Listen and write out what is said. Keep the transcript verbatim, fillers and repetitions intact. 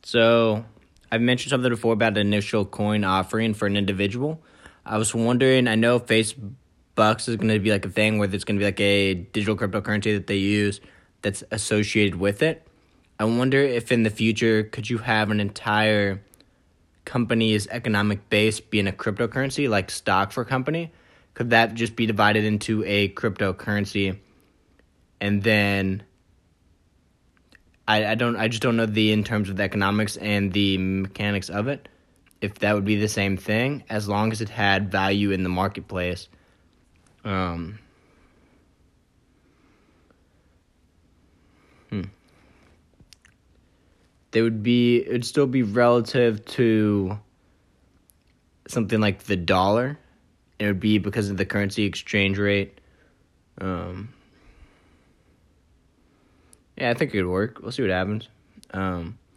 So I've mentioned something before about an initial coin offering for an individual. I was wondering, I know Facebooks is going to be like a thing where there's going to be like a digital cryptocurrency that they use that's associated with it. I wonder if in the future, could you have an entire company's economic base be in a cryptocurrency, like stock for a company? Could that just be divided into a cryptocurrency? And then I, I don't I just don't know the in terms of the economics and the mechanics of it, if that would be the same thing, as long as it had value in the marketplace. Um, hmm. They would be it would still be relative to something like the dollar. It would be because of the currency exchange rate. Um, yeah, I think it would work. We'll see what happens. Um,